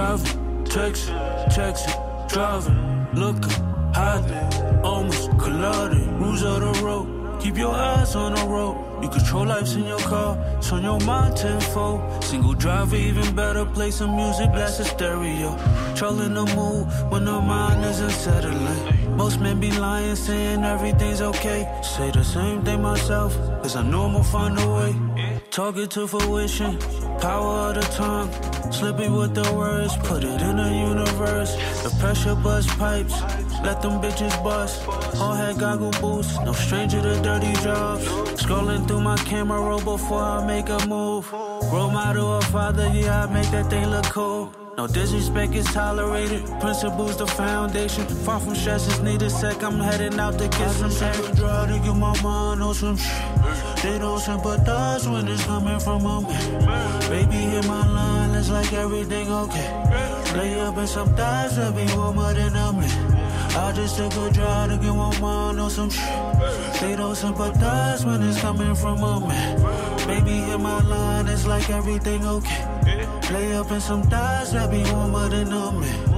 driving, texting, driving, looking, hiding, almost colliding. Rules of the road, keep your eyes on the road. You control lives in your car, it's on your mind tenfold. Single driver, even better, play some music, blast a stereo. Trolling the mood when the mind isn't settling. Most men be lying, saying everything's okay. Say the same thing myself, cause I know I'ma find a way. Talk it to fruition, power of the tongue. Slipping with the words, put it in the universe. The pressure bust pipes, let them bitches bust. All had goggle boots, no stranger to dirty jobs. Scrolling through my camera roll before I make a move. Role model or father, yeah, I make that thing look cool. No disrespect is tolerated, principles the foundation. Far from stress is need a sec, I'm heading out to get some shit. Try to get my mind on some shit. They don't sympathize when it's coming from a man. Baby, hit my line, it's like everything okay. Lay up in some thighs that be warmer than a man. I just took a drive to get my mind on some shit. They don't sympathize when it's coming from a man. Baby, hit my line, it's like everything okay. Lay up in some thighs that be warmer than a man.